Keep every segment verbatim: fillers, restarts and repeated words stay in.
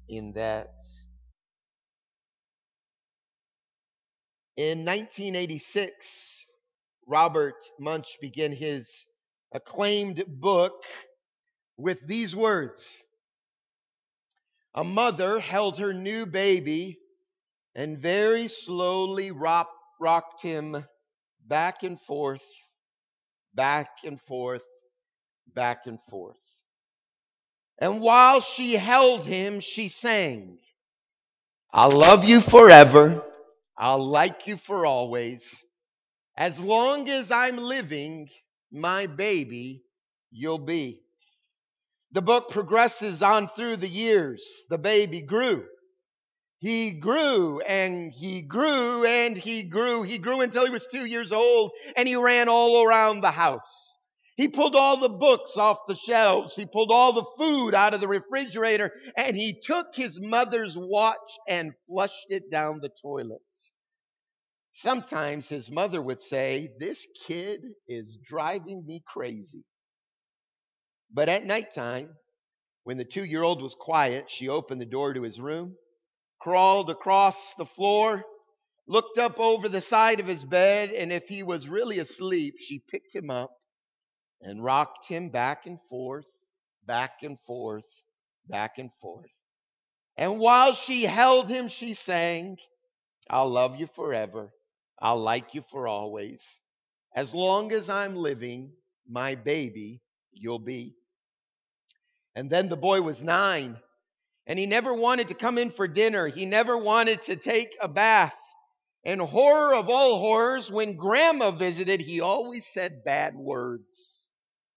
in that. In nineteen eighty-six, Robert Munch began his acclaimed book with these words: a mother held her new baby and very slowly rock, rocked him back and forth, back and forth, back and forth. And while she held him, she sang, I'll love you forever. I'll like you for always. As long as I'm living, my baby, you'll be. The book progresses on through the years. The baby grew. He grew and he grew and he grew. He grew until he was two years old and he ran all around the house. He pulled all the books off the shelves. He pulled all the food out of the refrigerator and he took his mother's watch and flushed it down the toilet. Sometimes his mother would say, this kid is driving me crazy. But at nighttime, when the two-year-old was quiet, she opened the door to his room, crawled across the floor, looked up over the side of his bed, and if he was really asleep, she picked him up and rocked him back and forth, back and forth, back and forth. And while she held him, she sang, I'll love you forever. I'll like you for always. As long as I'm living, my baby, you'll be. And then the boy was nine, and he never wanted to come in for dinner. He never wanted to take a bath. And horror of all horrors, when Grandma visited, he always said bad words.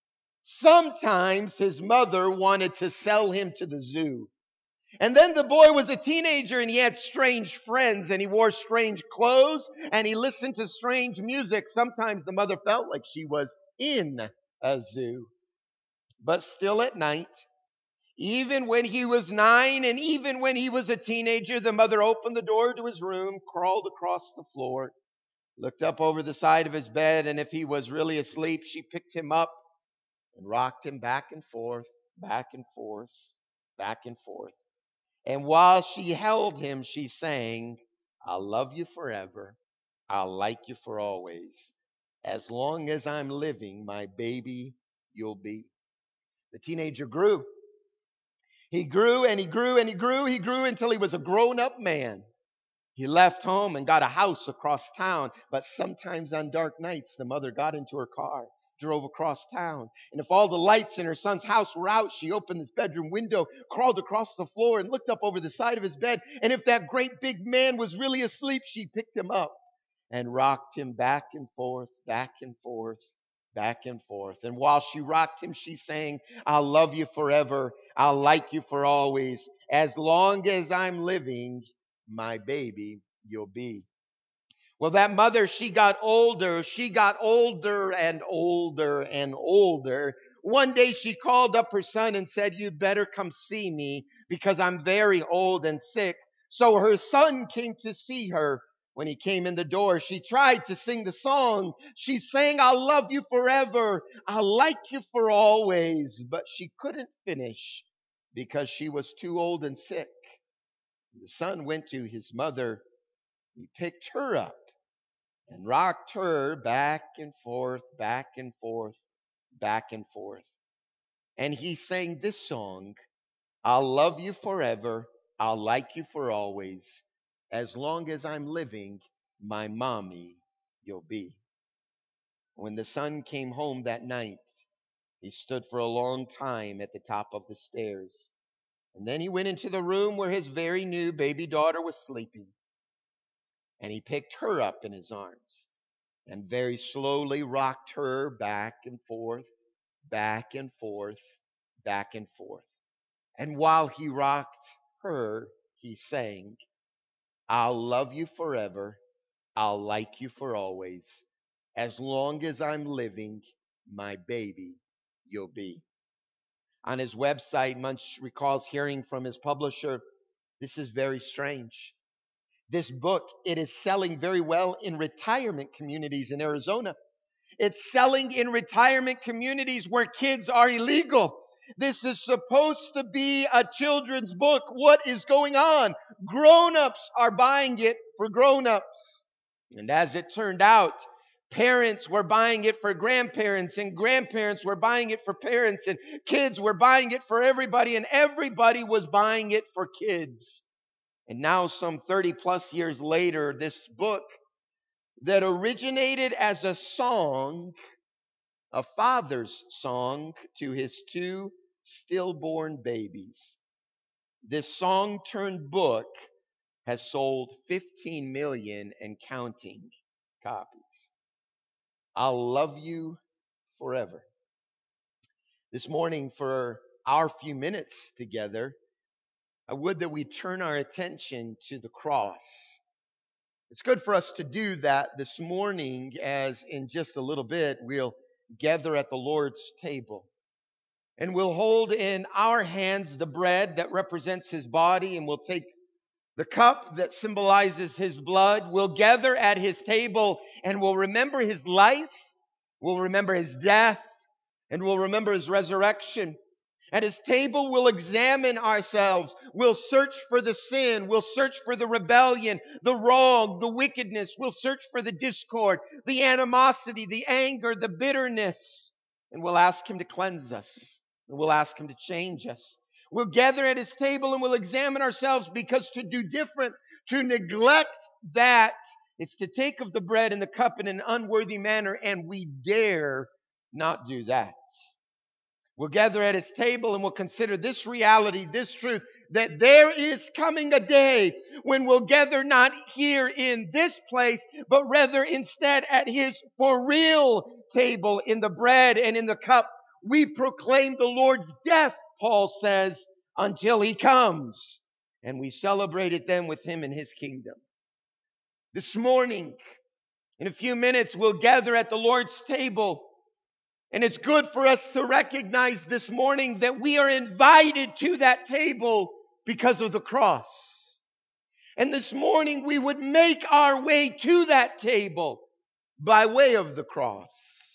Sometimes his mother wanted to sell him to the zoo. And then the boy was a teenager and he had strange friends and he wore strange clothes and he listened to strange music. Sometimes the mother felt like she was in a zoo. But still at night, even when he was nine and even when he was a teenager, the mother opened the door to his room, crawled across the floor, looked up over the side of his bed, and if he was really asleep, she picked him up and rocked him back and forth, back and forth, back and forth. And while she held him, she sang, I'll love you forever. I'll like you for always. As long as I'm living, my baby, you'll be. The teenager grew. He grew and he grew and he grew. He grew until he was a grown-up man. He left home and got a house across town. But sometimes on dark nights, the mother got into her car, drove across town. And if all the lights in her son's house were out, she opened his bedroom window, crawled across the floor, and looked up over the side of his bed. And if that great big man was really asleep, she picked him up and rocked him back and forth, back and forth, back and forth. And while she rocked him, she sang, I'll love you forever. I'll like you for always. As long as I'm living, my baby, you'll be. Well, that mother, she got older. She got older and older and older. One day she called up her son and said, you'd better come see me because I'm very old and sick. So her son came to see her. When he came in the door, she tried to sing the song. She sang, I'll love you forever. I'll like you for always. But she couldn't finish because she was too old and sick. The son went to his mother. He picked her up and rocked her back and forth, back and forth, back and forth. And he sang this song, I'll love you forever. I'll like you for always. As long as I'm living, my mommy, you'll be. When the son came home that night, he stood for a long time at the top of the stairs. And then he went into the room where his very new baby daughter was sleeping. And he picked her up in his arms and very slowly rocked her back and forth, back and forth, back and forth. And while he rocked her, he sang, I'll love you forever. I'll like you for always. As long as I'm living, my baby, you'll be. On his website, Munch recalls hearing from his publisher, this is very strange. This book, it is selling very well in retirement communities in Arizona. It's selling in retirement communities where kids are illegal. This is supposed to be a children's book. What is going on? Grown-ups are buying it for grown-ups. And as it turned out, parents were buying it for grandparents, and grandparents were buying it for parents, and kids were buying it for everybody, and everybody was buying it for kids. And now, some thirty plus years later, this book that originated as a song, a father's song to his two stillborn babies, this song turned book has sold fifteen million and counting copies. I'll love you forever. This morning, for our few minutes together, I would that we turn our attention to the cross. It's good for us to do that this morning, as in just a little bit we'll gather at the Lord's table. And we'll hold in our hands the bread that represents his body, and we'll take the cup that symbolizes his blood. We'll gather at his table and we'll remember his life, we'll remember his death, and we'll remember his resurrection. At his table, we'll examine ourselves. We'll search for the sin. We'll search for the rebellion, the wrong, the wickedness. We'll search for the discord, the animosity, the anger, the bitterness. And we'll ask him to cleanse us. And we'll ask him to change us. We'll gather at his table and we'll examine ourselves, because to do different, to neglect that, it's to take of the bread and the cup in an unworthy manner, and we dare not do that. We'll gather at his table and we'll consider this reality, this truth, that there is coming a day when we'll gather not here in this place, but rather instead at his for real table, in the bread and in the cup. We proclaim the Lord's death, Paul says, until he comes. And we celebrate it then with him in his kingdom. This morning, in a few minutes, we'll gather at the Lord's table. And it's good for us to recognize this morning that we are invited to that table because of the cross. And this morning we would make our way to that table by way of the cross.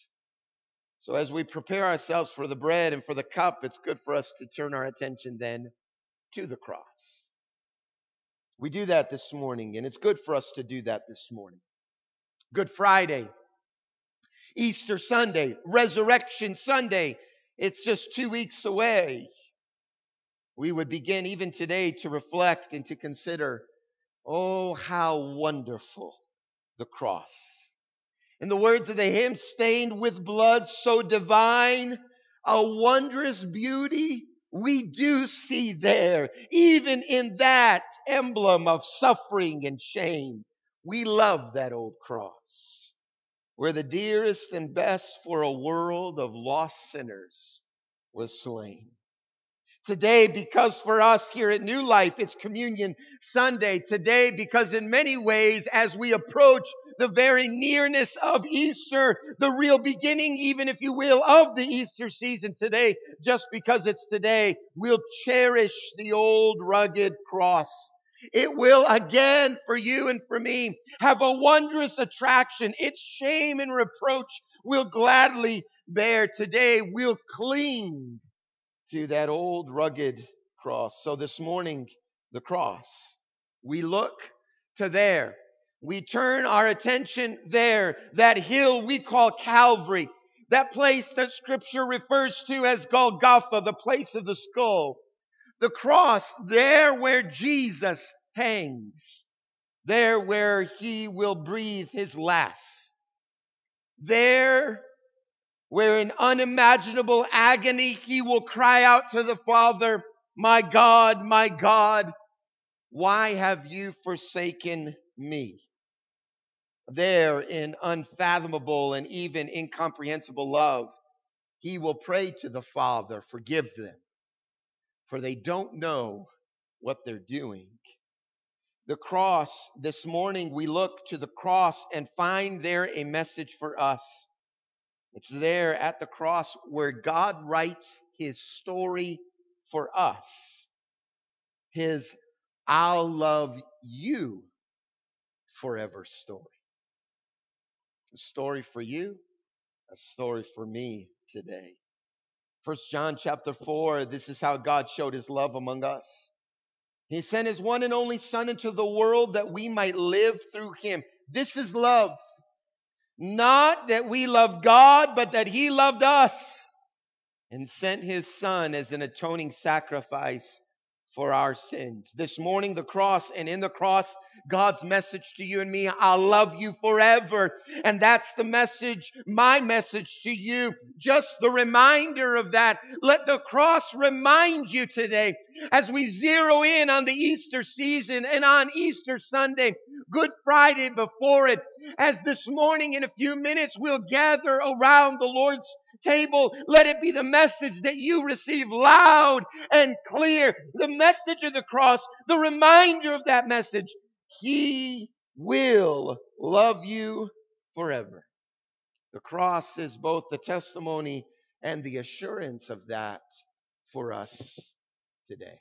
So as we prepare ourselves for the bread and for the cup, it's good for us to turn our attention then to the cross. We do that this morning, and it's good for us to do that this morning. Good Friday, Easter Sunday, Resurrection Sunday. It's just two weeks away. We would begin even today to reflect and to consider, oh, how wonderful the cross. In the words of the hymn, stained with blood so divine, a wondrous beauty we do see there. Even in that emblem of suffering and shame, we love that old cross, where the dearest and best for a world of lost sinners was slain. Today, because for us here at New Life, it's Communion Sunday. Today, because in many ways, as we approach the very nearness of Easter, the real beginning, even if you will, of the Easter season today, just because it's today, we'll cherish the old rugged cross. It will again, for you and for me, have a wondrous attraction. Its shame and reproach we'll gladly bear. Today, we'll cling to that old rugged cross. So this morning, the cross. We look to there. We turn our attention there. That hill we call Calvary. That place that Scripture refers to as Golgotha, the place of the skull. The cross, there where Jesus hangs. There where he will breathe his last. There where in unimaginable agony he will cry out to the Father, my God, my God, why have you forsaken me? There in unfathomable and even incomprehensible love, he will pray to the Father, forgive them, for they don't know what they're doing. The cross, this morning we look to the cross and find there a message for us. It's there at the cross where God writes his story for us. His I'll love you forever story. A story for you, a story for me today. First John chapter four, this is how God showed his love among us. He sent his one and only Son into the world that we might live through him. This is love. Not that we love God, but that he loved us and sent his Son as an atoning sacrifice for our sins. This morning, the cross, and in the cross, God's message to you and me, I'll love you forever. And that's the message, my message to you. Just the reminder of that. Let the cross remind you today as we zero in on the Easter season and on Easter Sunday, Good Friday before it. As this morning in a few minutes we'll gather around the Lord's table, let it be the message that you receive loud and clear. The message of the cross, the reminder of that message. He will love you forever. The cross is both the testimony and the assurance of that for us today.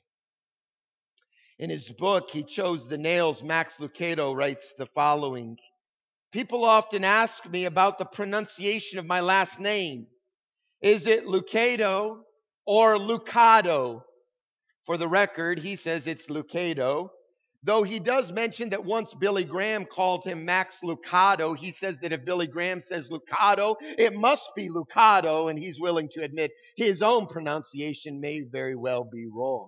In his book, He Chose the Nails, Max Lucado writes the following. People often ask me about the pronunciation of my last name. Is it Lucado or Lucado? For the record, he says it's Lucado. Though he does mention that once Billy Graham called him Max Lucado, he says that if Billy Graham says Lucado, it must be Lucado, and he's willing to admit his own pronunciation may very well be wrong.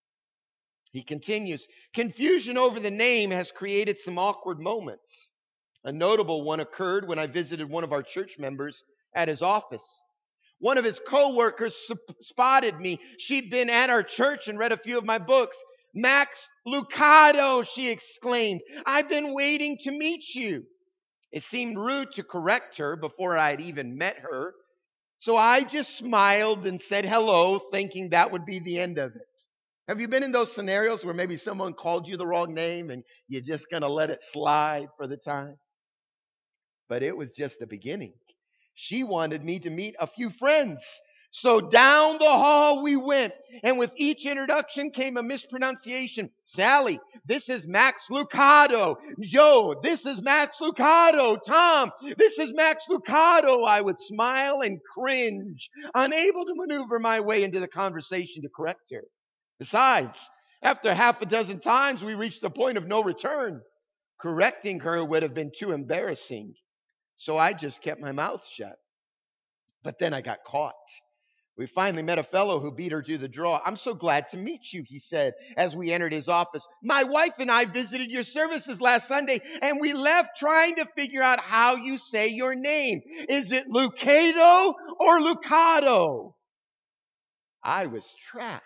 He continues, confusion over the name has created some awkward moments. A notable one occurred when I visited one of our church members at his office. One of his co-workers spotted me. She'd been at our church and read a few of my books. Max Lucado, she exclaimed. I've been waiting to meet you. It seemed rude to correct her before I'd even met her. So I just smiled and said hello, thinking that would be the end of it. Have you been in those scenarios where maybe someone called you the wrong name and you're just going to let it slide for the time? But it was just the beginning. She wanted me to meet a few friends. So down the hall we went, and with each introduction came a mispronunciation. Sally, this is Max Lucado. Joe, this is Max Lucado. Tom, this is Max Lucado. I would smile and cringe, unable to maneuver my way into the conversation to correct her. Besides, after half a dozen times, we reached the point of no return. Correcting her would have been too embarrassing. So I just kept my mouth shut. But then I got caught. We finally met a fellow who beat her to the draw. I'm so glad to meet you, he said, as we entered his office. My wife and I visited your services last Sunday, and we left trying to figure out how you say your name. Is it Lucado or Lucado? I was trapped.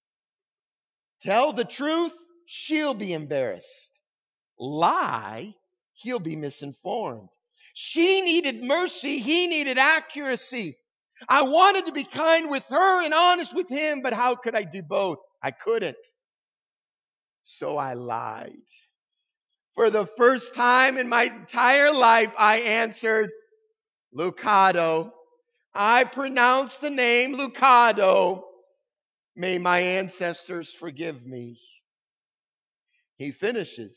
Tell the truth, she'll be embarrassed. Lie, he'll be misinformed. She needed mercy, he needed accuracy. I wanted to be kind with her and honest with him, but how could I do both? I couldn't. So I lied. For the first time in my entire life, I answered Lucado. I pronounced the name Lucado. May my ancestors forgive me. He finishes.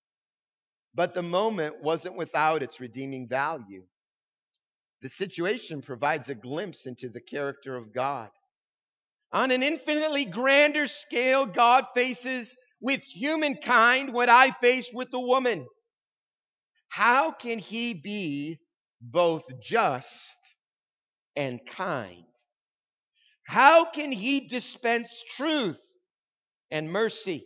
But the moment wasn't without its redeeming value. The situation provides a glimpse into the character of God. On an infinitely grander scale, God faces with humankind what I faced with the woman. How can he be both just and kind? How can he dispense truth and mercy?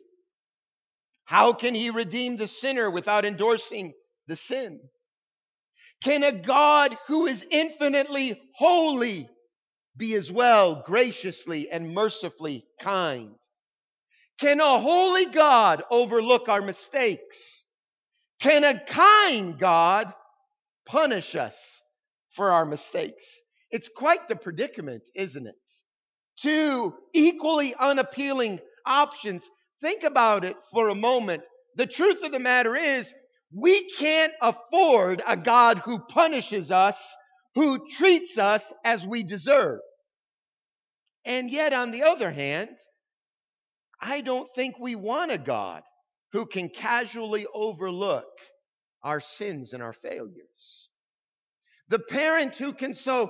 How can he redeem the sinner without endorsing the sin? Can a God who is infinitely holy be as well graciously and mercifully kind? Can a holy God overlook our mistakes? Can a kind God punish us for our mistakes? It's quite the predicament, isn't it? Two equally unappealing options. Think about it for a moment. The truth of the matter is, we can't afford a God who punishes us, who treats us as we deserve. And yet, on the other hand, I don't think we want a God who can casually overlook our sins and our failures. The parent who can so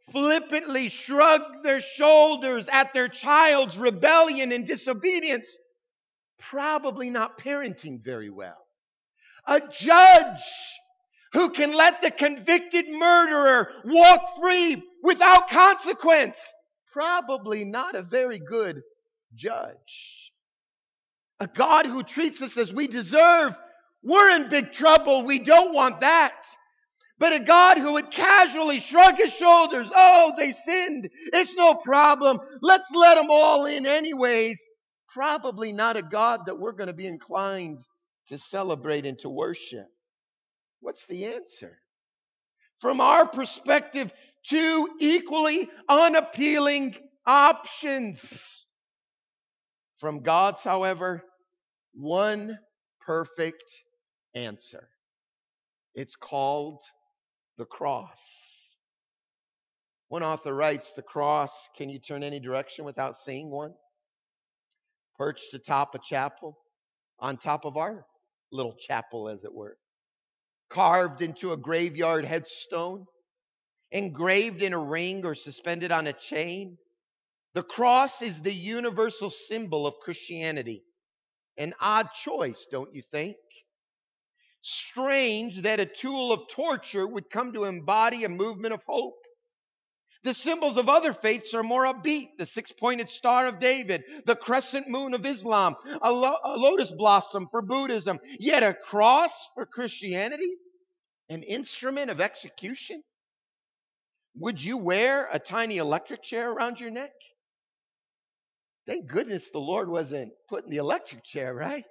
flippantly shrugged their shoulders at their child's rebellion and disobedience, probably not parenting very well. A judge who can let the convicted murderer walk free without consequence, probably not a very good judge. A God who treats us as we deserve, we're in big trouble. We don't want that. But a God who would casually shrug his shoulders, oh, they sinned, it's no problem, let's let them all in anyways, probably not a God that we're going to be inclined to celebrate and to worship. What's the answer? From our perspective, two equally unappealing options. From God's, however, one perfect answer. It's called the cross. One author writes, the cross, can you turn any direction without seeing one? Perched atop a chapel, on top of our little chapel, as it were. Carved into a graveyard headstone, engraved in a ring or suspended on a chain. The cross is the universal symbol of Christianity. An odd choice, don't you think? Strange that a tool of torture would come to embody a movement of hope. The symbols of other faiths are more upbeat. The six-pointed star of David, the crescent moon of Islam, a, lo- a lotus blossom for Buddhism. Yet a cross for Christianity? An instrument of execution? Would you wear a tiny electric chair around your neck? Thank goodness the Lord wasn't putting the electric chair, right?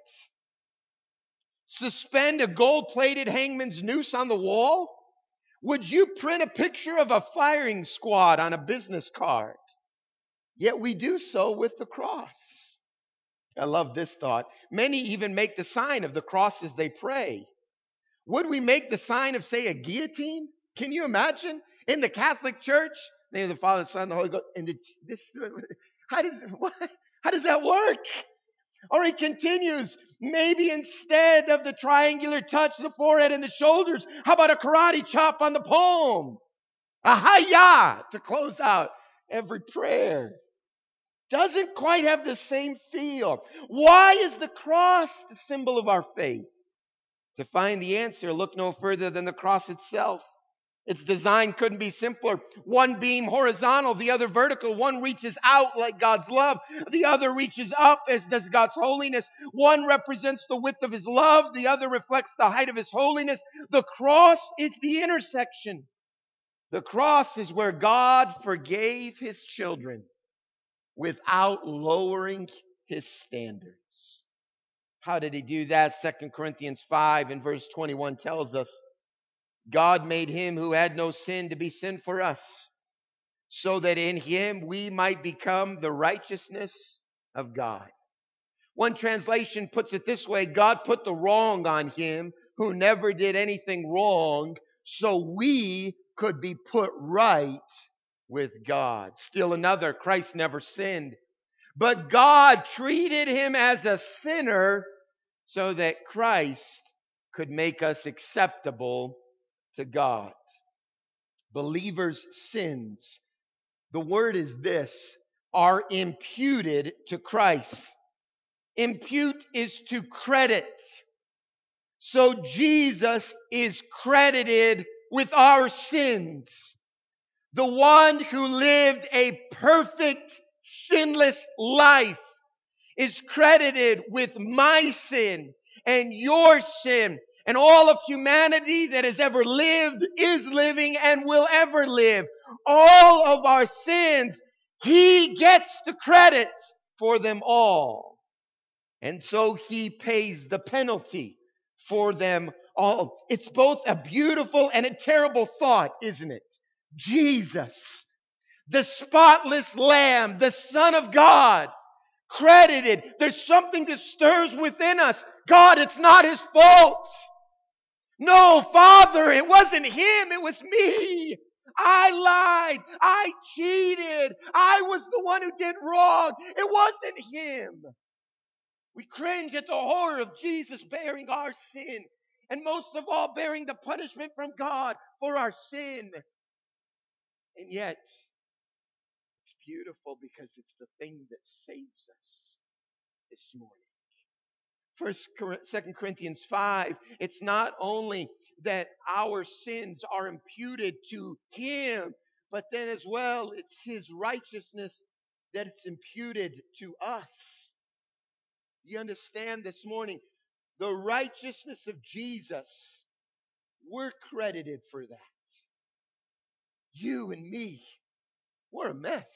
Suspend a gold-plated hangman's noose on the wall? Would you print a picture of a firing squad on a business card? Yet we do so with the cross. I love this thought. Many even make the sign of the cross as they pray. Would we make the sign of, say, a guillotine? Can you imagine? In the Catholic Church, in the name of the Father, the Son, and the Holy Ghost. And this, how does what, how does that work? Or he continues, maybe instead of the triangular touch, the forehead and the shoulders, how about a karate chop on the palm? A hi-ya to close out every prayer. Doesn't quite have the same feel. Why is the cross the symbol of our faith? To find the answer, look no further than the cross itself. Its design couldn't be simpler. One beam horizontal, the other vertical. One reaches out like God's love. The other reaches up as does God's holiness. One represents the width of his love. The other reflects the height of his holiness. The cross is the intersection. The cross is where God forgave his children without lowering his standards. How did he do that? Second Corinthians five and verse twenty-one tells us, God made him who had no sin to be sin for us, so that in him we might become the righteousness of God. One translation puts it this way, God put the wrong on him who never did anything wrong, so we could be put right with God. Still another, Christ never sinned, but God treated him as a sinner so that Christ could make us acceptable to God. Believers' sins, the word is this, are imputed to Christ. Impute is to credit. So Jesus is credited with our sins. The one who lived a perfect, sinless life is credited with my sin and your sin. And all of humanity that has ever lived, is living, and will ever live. All of our sins, he gets the credit for them all. And so he pays the penalty for them all. It's both a beautiful and a terrible thought, isn't it? Jesus, the spotless Lamb, the Son of God, credited. There's something that stirs within us. God, it's not his fault. No, Father, it wasn't him, it was me. I lied. I cheated. I was the one who did wrong. It wasn't him. We cringe at the horror of Jesus bearing our sin, and most of all, bearing the punishment from God for our sin. And yet, it's beautiful because it's the thing that saves us this morning. First, Second Corinthians five, it's not only that our sins are imputed to Him, but then as well, it's His righteousness that it's imputed to us. You understand this morning? The righteousness of Jesus, we're credited for that. You and me, we're a mess.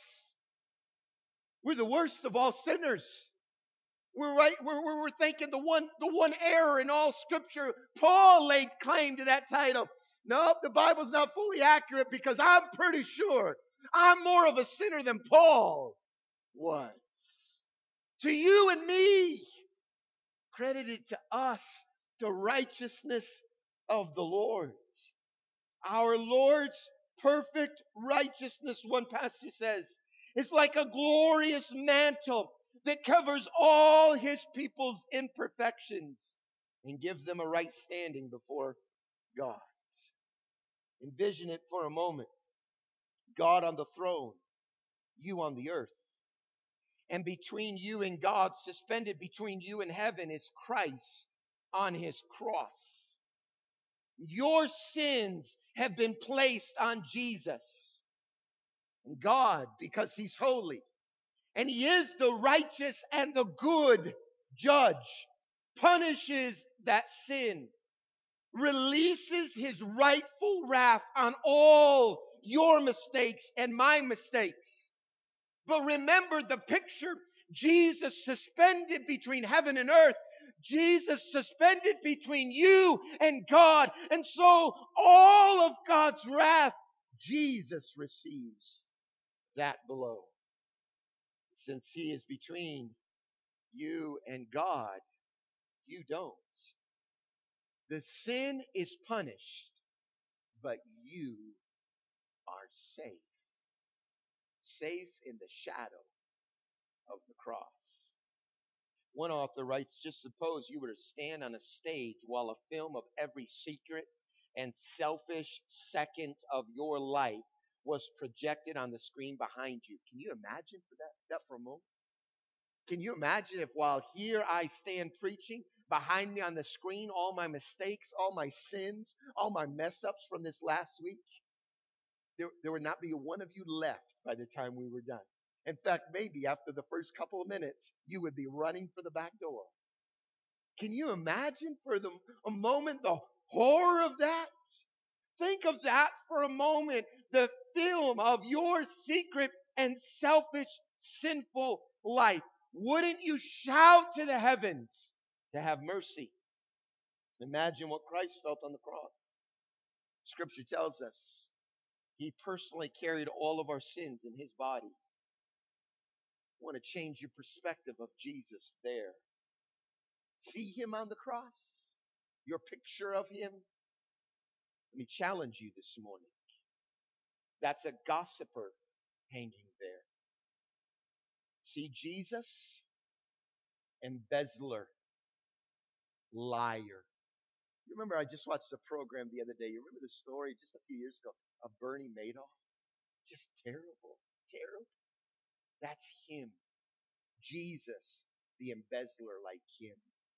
We're the worst of all sinners. We're right. We're, we're, we're thinking the one, the one error in all Scripture. Paul laid claim to that title. No, the Bible's not fully accurate because I'm pretty sure I'm more of a sinner than Paul was. To you and me, credited to us the righteousness of the Lord. Our Lord's perfect righteousness, one pastor says, is like a glorious mantle that covers all His people's imperfections and gives them a right standing before God. Envision it for a moment. God on the throne, you on the earth. And between you and God, suspended between you and heaven, is Christ on His cross. Your sins have been placed on Jesus. And God, because He's holy, and He is the righteous and the good judge, punishes that sin, releases His rightful wrath on all your mistakes and my mistakes. But remember the picture. Jesus suspended between heaven and earth. Jesus suspended between you and God. And so all of God's wrath, Jesus receives that blow. Since He is between you and God, you don't. The sin is punished, but you are safe. Safe in the shadow of the cross. One author writes, just suppose you were to stand on a stage while a film of every secret and selfish second of your life was projected on the screen behind you. Can you imagine for that, that for a moment? Can you imagine if while here I stand preaching, behind me on the screen, all my mistakes, all my sins, all my mess ups from this last week, there, there would not be one of you left by the time we were done. In fact, maybe after the first couple of minutes, you would be running for the back door. Can you imagine for the, a moment the horror of that? Think of that for a moment. The film of your secret and selfish, sinful life. Wouldn't you shout to the heavens to have mercy? Imagine what Christ felt on the cross. Scripture tells us He personally carried all of our sins in His body. I want to change your perspective of Jesus there. See Him on the cross? Your picture of Him? Let me challenge you this morning. That's a gossiper hanging there. See Jesus? Embezzler. Liar. You remember I just watched a program the other day. You remember the story just a few years ago of Bernie Madoff? Just terrible. Terrible. That's him. Jesus, the embezzler like him.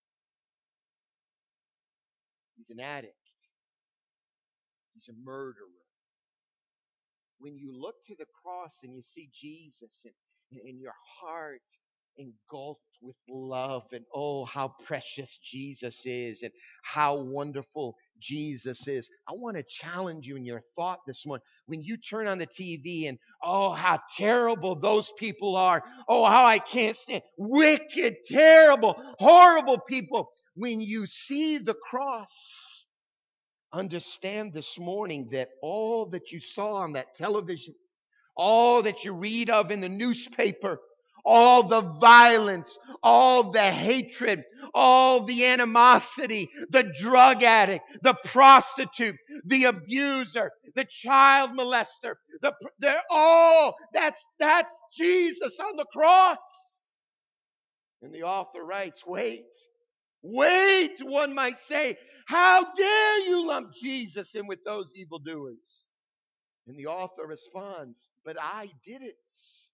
He's an addict. He's a murderer. When you look to the cross and you see Jesus and, and your heart engulfed with love and oh, how precious Jesus is and how wonderful Jesus is. I want to challenge you in your thought this morning. When you turn on the T V and oh, how terrible those people are. Oh, how I can't stand. Wicked, terrible, horrible people. When you see the cross, understand this morning that all that you saw on that television, all that you read of in the newspaper, all the violence, all the hatred, all the animosity, the drug addict, the prostitute, the abuser, the child molester, the, they're all, that's, that's Jesus on the cross. And the author writes, wait, wait, one might say, how dare you lump Jesus in with those evildoers? And the author responds, but I did it.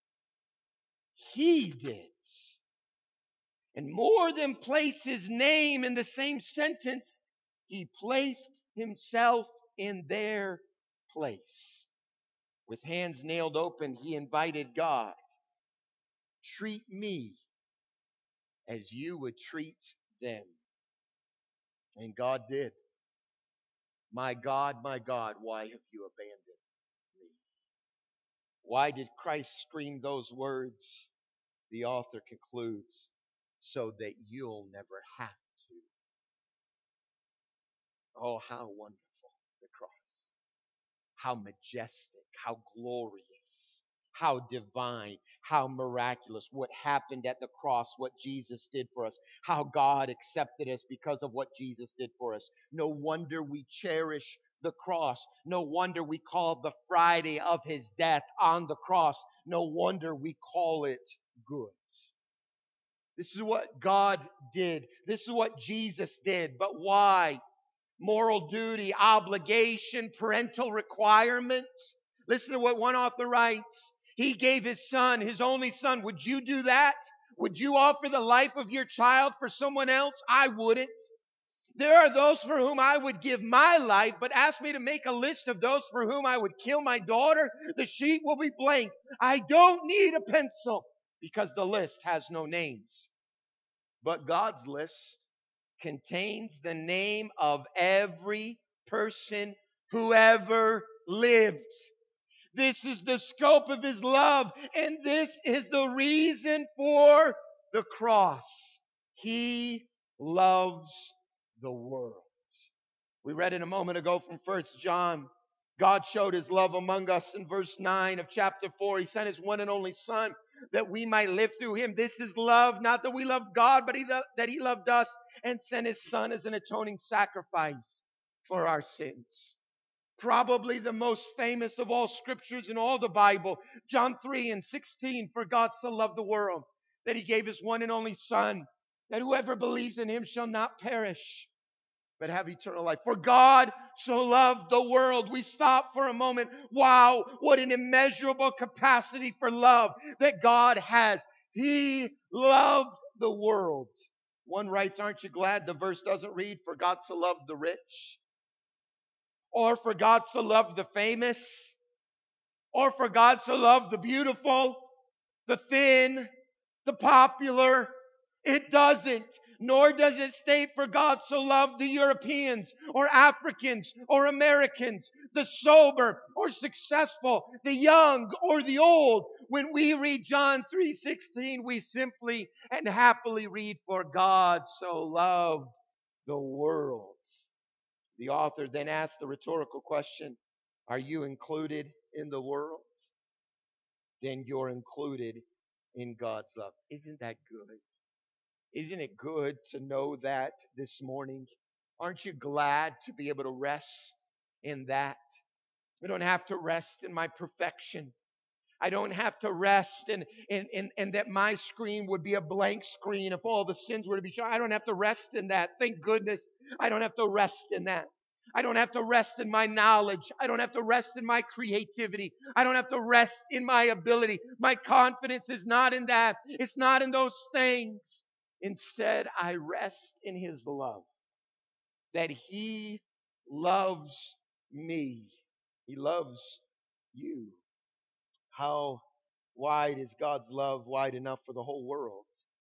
He did. And more than place his name in the same sentence, he placed himself in their place. With hands nailed open, he invited God. Treat me as you would treat them. And God did. My God, my God, why have you abandoned me? Why did Christ scream those words? The author concludes, so that you'll never have to. Oh, how wonderful the cross. How majestic, how glorious, how divine, how miraculous. What happened at the cross, what Jesus did for us, how God accepted us because of what Jesus did for us. No wonder we cherish the cross. No wonder we call the Friday of his death on the cross. No wonder we call it good. This is what God did. This is what Jesus did. But why? Moral duty, obligation, parental requirements. Listen to what one author writes. He gave his son, his only son. Would you do that? Would you offer the life of your child for someone else? I wouldn't. There are those for whom I would give my life, but ask me to make a list of those for whom I would kill my daughter. The sheet will be blank. I don't need a pencil because the list has no names. But God's list contains the name of every person who ever lived. This is the scope of his love, and this is the reason for the cross. He loves the world. We read it a moment ago from First John. God showed his love among us in verse nine of chapter four. He sent his one and only Son that we might live through him. This is love, not that we loved God, but he, that he loved us and sent his Son as an atoning sacrifice for our sins. Probably the most famous of all scriptures in all the Bible, John three and sixteen, for God so loved the world that he gave his one and only Son, that whoever believes in him shall not perish, but have eternal life. For God so loved the world. We stop for a moment. Wow, what an immeasurable capacity for love that God has. He loved the world. One writes, aren't you glad the verse doesn't read, for God so loved the rich? Or for God so loved the famous? Or for God so loved the beautiful, the thin, the popular? It doesn't. Nor does it state for God so loved the Europeans or Africans or Americans, the sober or successful, the young or the old. When we read John three sixteen, we simply and happily read, for God so loved the world. The author then asked the rhetorical question, are you included in the world? Then you're included in God's love. Isn't that good? Isn't it good to know that this morning? Aren't you glad to be able to rest in that? I don't have to rest in my perfection. I don't have to rest in, in, in, in that my screen would be a blank screen if all the sins were to be shown. I don't have to rest in that. Thank goodness I don't have to rest in that. I don't have to rest in my knowledge. I don't have to rest in my creativity. I don't have to rest in my ability. My confidence is not in that. It's not in those things. Instead, I rest in his love. That he loves me. He loves you. How wide is God's love? Wide enough for the whole world.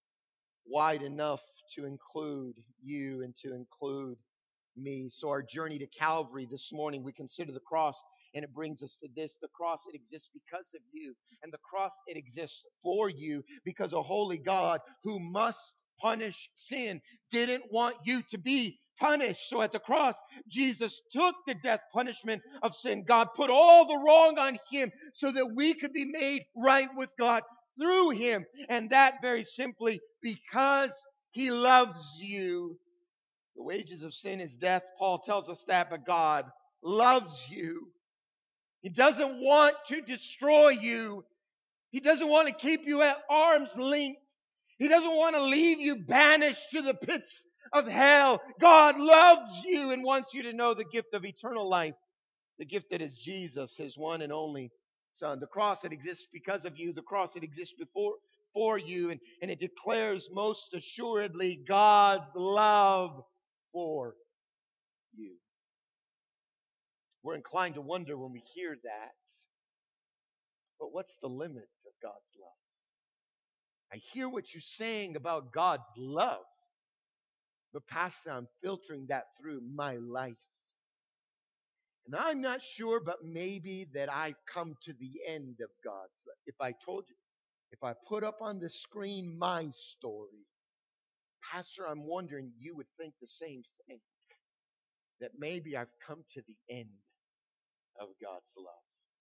Wide enough to include you and to include me. So our journey to Calvary this morning, we consider the cross, and it brings us to this. The cross, it exists because of you. And the cross, it exists for you because a holy God who must punish sin didn't want you to be punished. So at the cross, Jesus took the death punishment of sin. God put all the wrong on him so that we could be made right with God through him. And that very simply because he loves you. The wages of sin is death. Paul tells us that, but God loves you. He doesn't want to destroy you. He doesn't want to keep you at arm's length. He doesn't want to leave you banished to the pits of hell. God loves you and wants you to know the gift of eternal life The gift that is Jesus, his one and only Son. The cross that exists because of you, the cross that exists before for you, and, and it declares most assuredly God's love for you. We're inclined to wonder when we hear that, but what's the limit of God's love? I hear what you're saying about God's love, but Pastor, I'm filtering that through my life. And I'm not sure, but maybe that I've come to the end of God's love. If I told you, if I put up on the screen my story, Pastor, I'm wondering you would think the same thing. That maybe I've come to the end of God's love.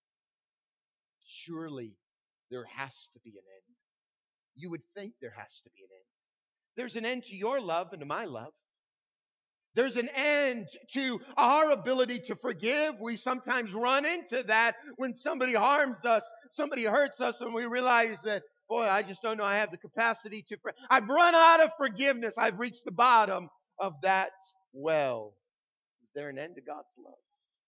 Surely there has to be an end. You would think there has to be an end. There's an end to your love and to my love. There's an end to our ability to forgive. We sometimes run into that when somebody harms us, somebody hurts us, and we realize that, boy, I just don't know I have the capacity to forgive. I've run out of forgiveness. I've reached the bottom of that well. Is there an end to God's love?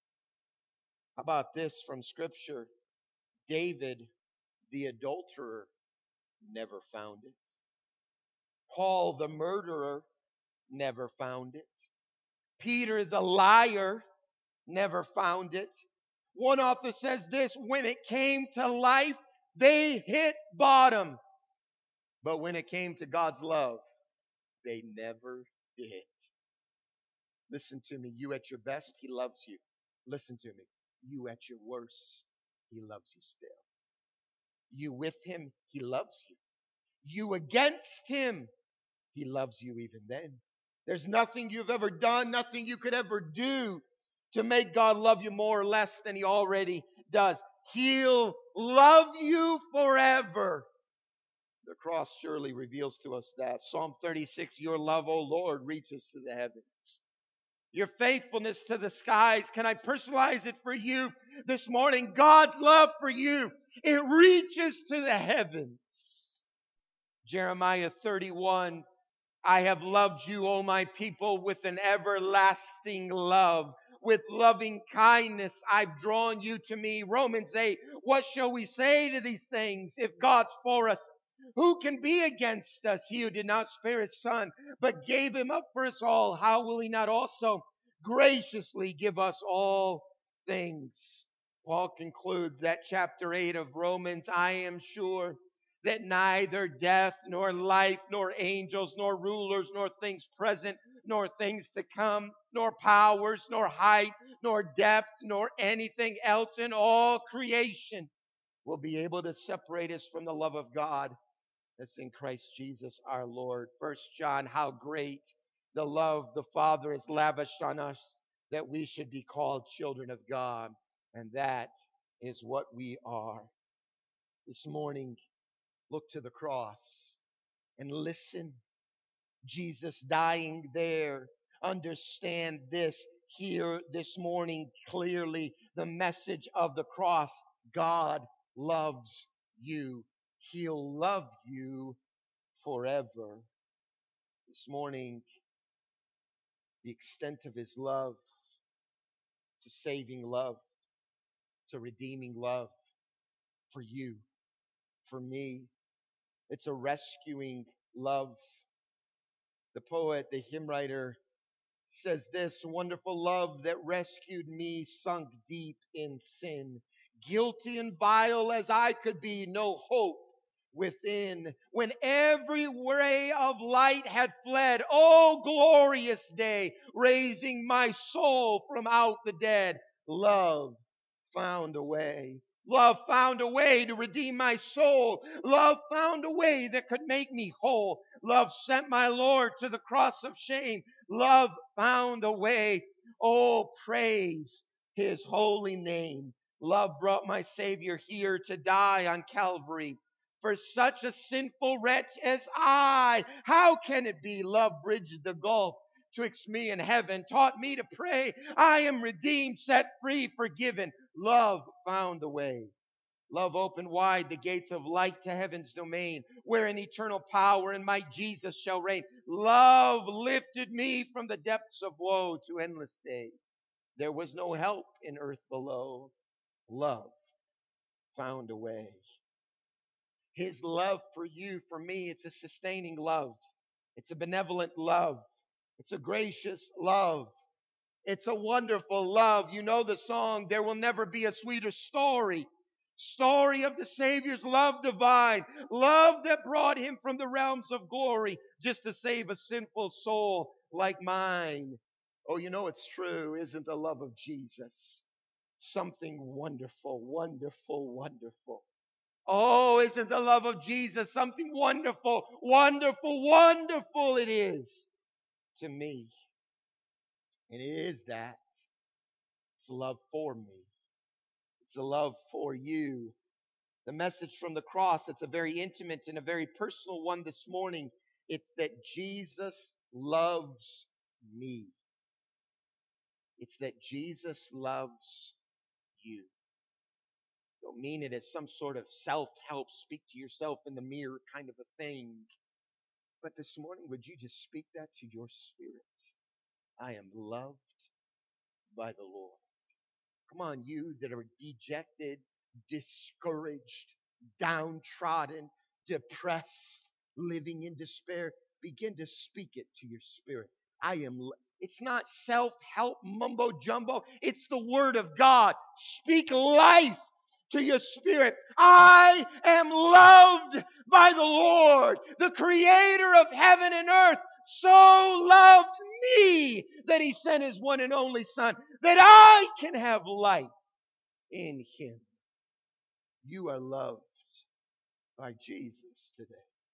How about this from Scripture? David, the adulterer, never found it. Paul, the murderer, never found it. Peter, the liar, never found it. One author says this, when it came to life, they hit bottom. But when it came to God's love, they never did. Listen to me, you at your best, He loves you. Listen to me, you at your worst, He loves you still. You with Him, He loves you. You against Him, He loves you even then. There's nothing you've ever done, nothing you could ever do to make God love you more or less than He already does. He'll love you forever. The cross surely reveals to us that. Psalm thirty-six, your love, O Lord, reaches to the heavens. Your faithfulness to the skies. Can I personalize it for you this morning? God's love for you, it reaches to the heavens. Jeremiah thirty-one, I have loved you, O my people, with an everlasting love. With loving kindness, I've drawn you to me. Romans eight, what shall we say to these things? If God's for us, who can be against us? He who did not spare His Son, but gave Him up for us all, how will He not also graciously give us all things? Paul concludes that chapter eight of Romans, I am sure that neither death, nor life, nor angels, nor rulers, nor things present, nor things to come, nor powers, nor height, nor depth, nor anything else in all creation will be able to separate us from the love of God that's in Christ Jesus our Lord. First John, how great the love the Father has lavished on us that we should be called children of God. And that is what we are. This morning, look to the cross and listen. Jesus dying there. Understand this. Hear this morning clearly the message of the cross. God loves you. He'll love you forever. This morning, the extent of His love. It's a saving love. It's a redeeming love for you, for me. It's a rescuing love. The poet, the hymn writer says this, wonderful love that rescued me sunk deep in sin. Guilty and vile as I could be, no hope within. When every ray of light had fled, oh glorious day, raising my soul from out the dead, love found a way. Love found a way to redeem my soul. Love found a way that could make me whole. Love sent my Lord to the cross of shame. Love found a way. Oh, praise His holy name. Love brought my Savior here to die on Calvary. For such a sinful wretch as I, how can it be? Love bridged the gulf twixt me and heaven, taught me to pray. I am redeemed, set free, forgiven. Love found a way. Love opened wide the gates of light to heaven's domain, where in eternal power and might Jesus shall reign. Love lifted me from the depths of woe to endless day. There was no help in earth below. Love found a way. His love for you, for me, it's a sustaining love. It's a benevolent love. It's a gracious love. It's a wonderful love. You know the song, there will never be a sweeter story. Story of the Savior's love divine. Love that brought him from the realms of glory just to save a sinful soul like mine. Oh, you know it's true, isn't the love of Jesus something wonderful, wonderful, wonderful? Oh, isn't the love of Jesus something wonderful, wonderful, wonderful it is to me. And it is that. It's love for me. It's a love for you. The message from the cross, it's a very intimate and a very personal one this morning. It's that Jesus loves me. It's that Jesus loves you. Don't mean it as some sort of self-help, speak to yourself in the mirror kind of a thing. But this morning, would you just speak that to your spirit? I am loved by the Lord. Come on, you that are dejected, discouraged, downtrodden, depressed, living in despair, begin to speak it to your spirit. I am, lo- it's not self-help mumbo jumbo. It's the Word of God. Speak life to your spirit. I am loved by the Lord, the creator of heaven and earth. So loved me that he sent his one and only Son, that I can have life in him. You are loved by Jesus today.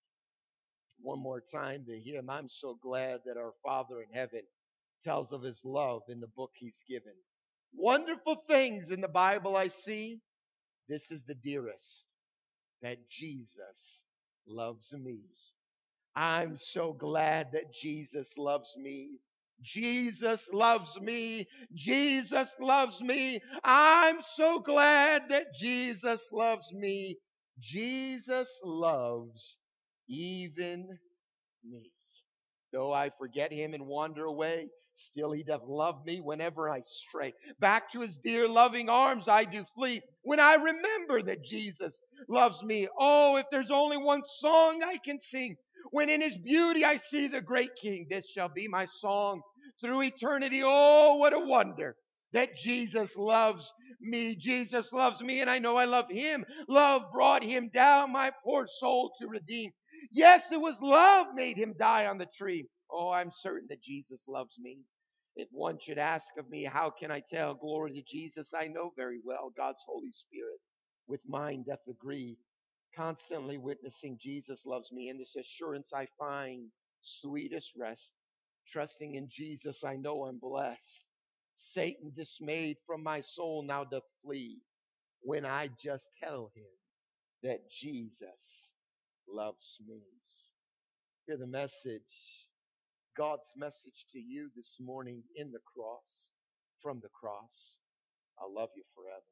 One more time to him. I'm so glad that our Father in heaven tells of his love in the book he's given. Wonderful things in the Bible I see. This is the dearest, that Jesus loves me. I'm so glad that Jesus loves me. Jesus loves me. Jesus loves me. I'm so glad that Jesus loves me. Jesus loves even me. Though I forget him and wander away, still he doth love me whenever I stray. Back to his dear loving arms I do flee when I remember that Jesus loves me. Oh, if there's only one song I can sing, when in his beauty I see the great King, this shall be my song through eternity. Oh, what a wonder that Jesus loves me. Jesus loves me, and I know I love him. Love brought him down, my poor soul to redeem. Yes, it was love made him die on the tree. Oh, I'm certain that Jesus loves me. If one should ask of me, how can I tell? Glory to Jesus, I know very well. God's Holy Spirit with mine doth agree. Constantly witnessing Jesus loves me. In this assurance I find sweetest rest. Trusting in Jesus, I know I'm blessed. Satan dismayed from my soul now doth flee when I just tell him that Jesus loves me. Hear the message, God's message to you this morning in the cross, from the cross. I'll love you forever.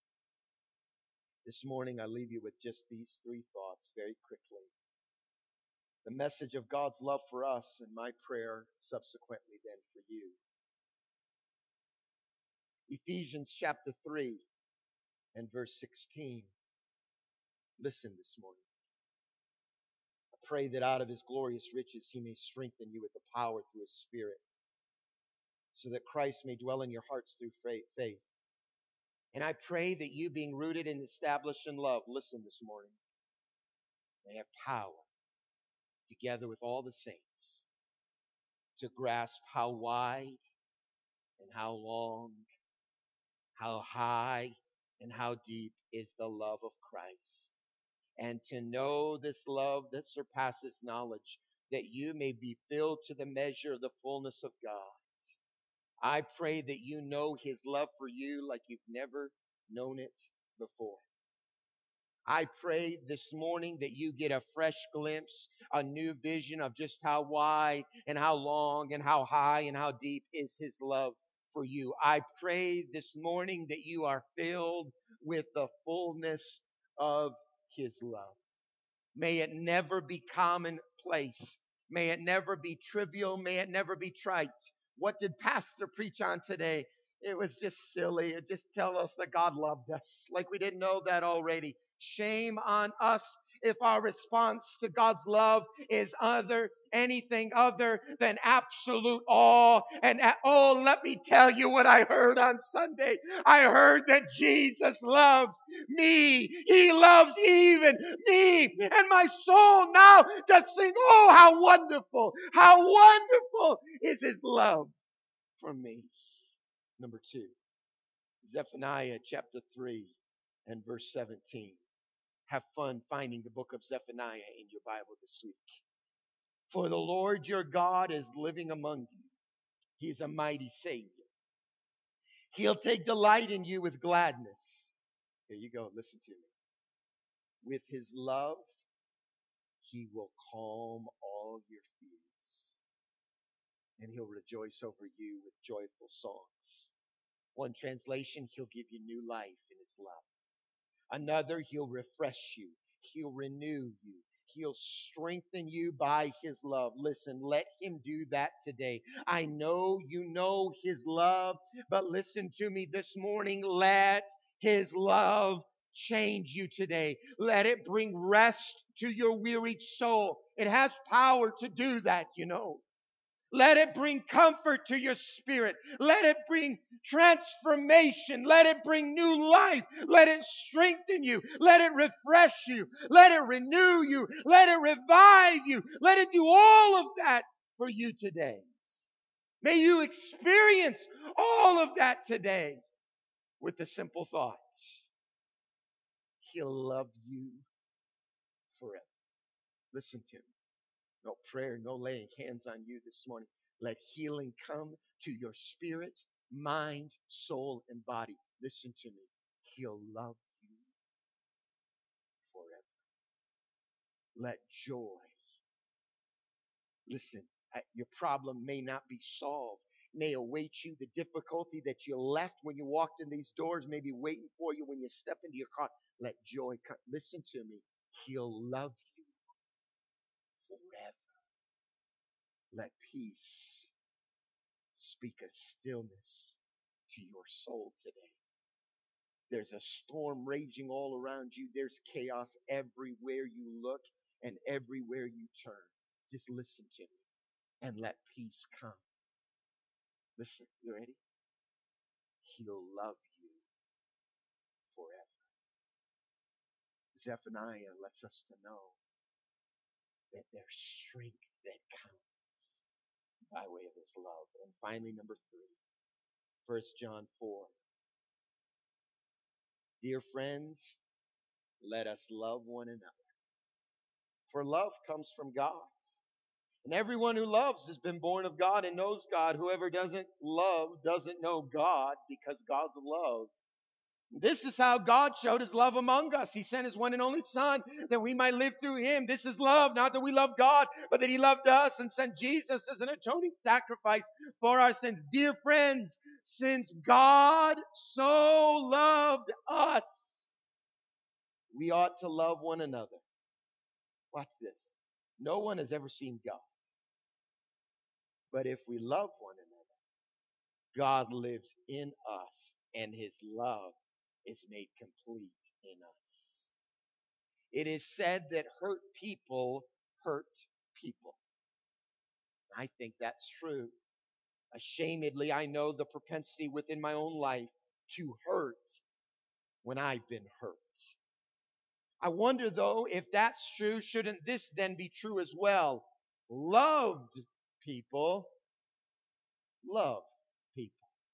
This morning I leave you with just these three thoughts very quickly. The message of God's love for us and my prayer subsequently then for you. Ephesians chapter three and verse sixteen. Listen this morning. I pray that out of his glorious riches he may strengthen you with the power through his Spirit, so that Christ may dwell in your hearts through faith. And I pray that you, being rooted and established in love, listen this morning, may have power, together with all the saints, to grasp how wide and how long, how high and how deep is the love of Christ. And to know this love that surpasses knowledge, that you may be filled to the measure of the fullness of God. I pray that you know his love for you like you've never known it before. I pray this morning that you get a fresh glimpse, a new vision of just how wide and how long and how high and how deep is his love for you. I pray this morning that you are filled with the fullness of his love. May it never be commonplace. May it never be trivial. May it never be trite. What did Pastor preach on today? It was just silly. It just tells us that God loved us, like we didn't know that already. Shame on us if our response to God's love is other, anything other than absolute awe. And oh, let me tell you what I heard on Sunday. I heard that Jesus loves me. He loves even me. And my soul now does sing, oh, how wonderful, how wonderful is his love for me. Number two, Zephaniah chapter three and verse seventeen. Have fun finding the book of Zephaniah in your Bible this week. For the Lord your God is living among you. He's a mighty Savior. He'll take delight in you with gladness. Here you go, listen to me. With his love, he will calm all your fears. And he'll rejoice over you with joyful songs. One translation, he'll give you new life in his love. Another, he'll refresh you. He'll renew you. He'll strengthen you by his love. Listen, let him do that today. I know you know his love, but listen to me this morning. Let his love change you today. Let it bring rest to your wearied soul. It has power to do that, you know. Let it bring comfort to your spirit. Let it bring transformation. Let it bring new life. Let it strengthen you. Let it refresh you. Let it renew you. Let it revive you. Let it do all of that for you today. May you experience all of that today with the simple thoughts. He'll love you forever. Listen to me. No prayer, no laying hands on you this morning. Let healing come to your spirit, mind, soul, and body. Listen to me. He'll love you forever. Let joy. Listen, your problem may not be solved. May await you. The difficulty that you left when you walked in these doors may be waiting for you when you step into your car. Let joy come. Listen to me. He'll love you forever. Let peace speak a stillness to your soul today. There's a storm raging all around you. There's chaos everywhere you look and everywhere you turn. Just listen to me and let peace come. Listen, you ready? He'll love you forever. Zephaniah lets us to know that there's strength that comes by way of his love. And finally, number three, First John four. Dear friends, let us love one another. For love comes from God. And everyone who loves has been born of God and knows God. Whoever doesn't love doesn't know God, because God's love. This is how God showed his love among us. He sent his one and only Son that we might live through him. This is love, not that we love God, but that he loved us and sent Jesus as an atoning sacrifice for our sins. Dear friends, since God so loved us, we ought to love one another. Watch this. No one has ever seen God. But if we love one another, God lives in us, and his love is made complete in us. It is said that hurt people hurt people. I think that's true. Ashamedly, I know the propensity within my own life to hurt when I've been hurt. I wonder, though, if that's true, shouldn't this then be true as well? Loved people love people.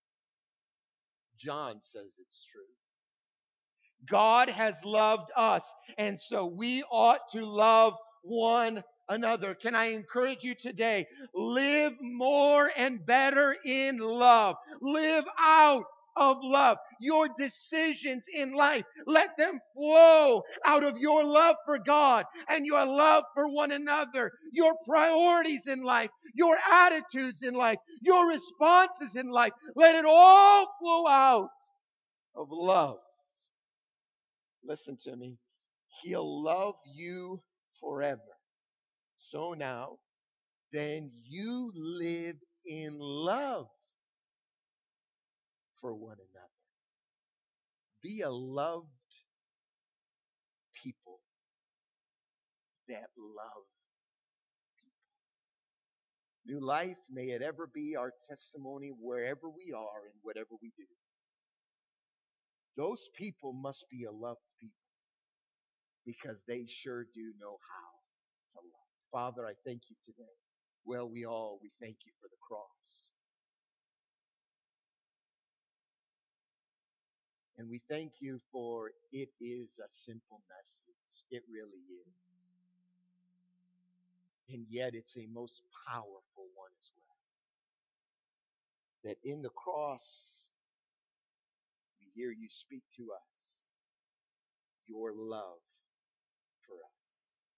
John says it's true. God has loved us, and so we ought to love one another. Can I encourage you today? Live more and better in love. Live out of love. Your decisions in life, let them flow out of your love for God and your love for one another. Your priorities in life, your attitudes in life, your responses in life, let it all flow out of love. Listen to me. He'll love you forever. So now, then you live in love Be a loved people that love. New Life, may it ever be our testimony wherever we are and whatever we do. Those people must be a loved people because they sure do know how to love. Father, I thank you today. Well, we all, we thank you for the cross. And we thank you for it is a simple message. It really is. And yet it's a most powerful one as well. That in the cross, we hear you speak to us your love for us.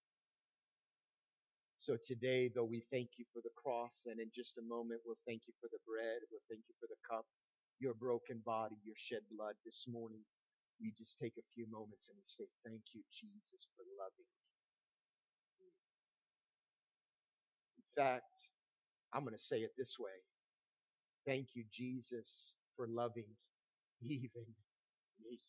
So today, though we thank you for the cross, and in just a moment we'll thank you for the bread, we'll thank you for the cup, your broken body, your shed blood this morning, we just take a few moments and we say, thank you, Jesus, for loving me. In fact, I'm going to say it this way. Thank you, Jesus, for loving even me.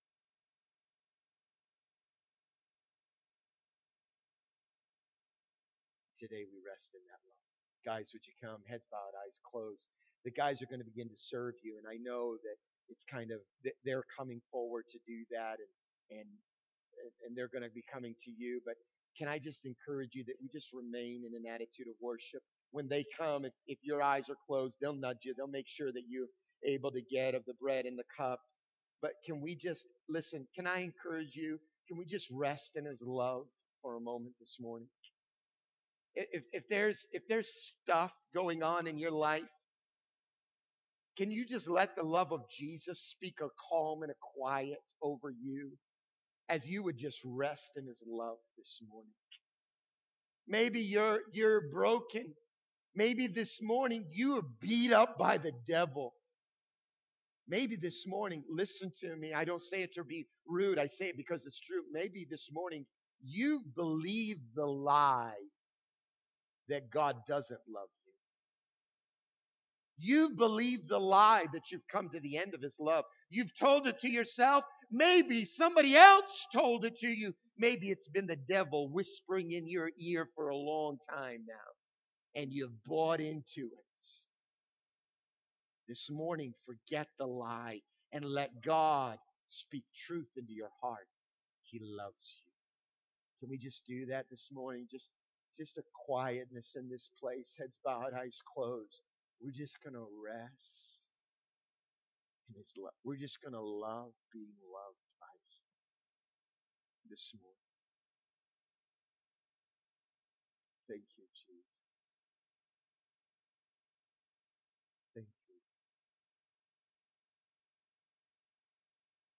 Today we rest in that love. Guys, would you come? Heads bowed, eyes closed. The guys are going to begin to serve you, and I know that it's kind of, they're coming forward to do that, and and and they're going to be coming to you. But can I just encourage you that we just remain in an attitude of worship? When they come, if, if your eyes are closed, they'll nudge you. They'll make sure that you're able to get of the bread and the cup. But can we just, listen, can I encourage you? Can we just rest in His love for a moment this morning? If, if there's if there's stuff going on in your life, can you just let the love of Jesus speak a calm and a quiet over you as you would just rest in His love this morning? Maybe you're you're broken. Maybe this morning you are beat up by the devil. Maybe this morning, listen to me. I don't say it to be rude. I say it because it's true. Maybe this morning you believe the lie that God doesn't love you. You've believed the lie that you've come to the end of His love. You've told it to yourself. Maybe somebody else told it to you. Maybe it's been the devil whispering in your ear for a long time now, and you've bought into it. This morning, forget the lie and let God speak truth into your heart. He loves you. Can we just do that this morning? Just Just a quietness in this place, heads bowed, eyes closed. We're just going to rest in His love. We're just going to love being loved by Him this morning.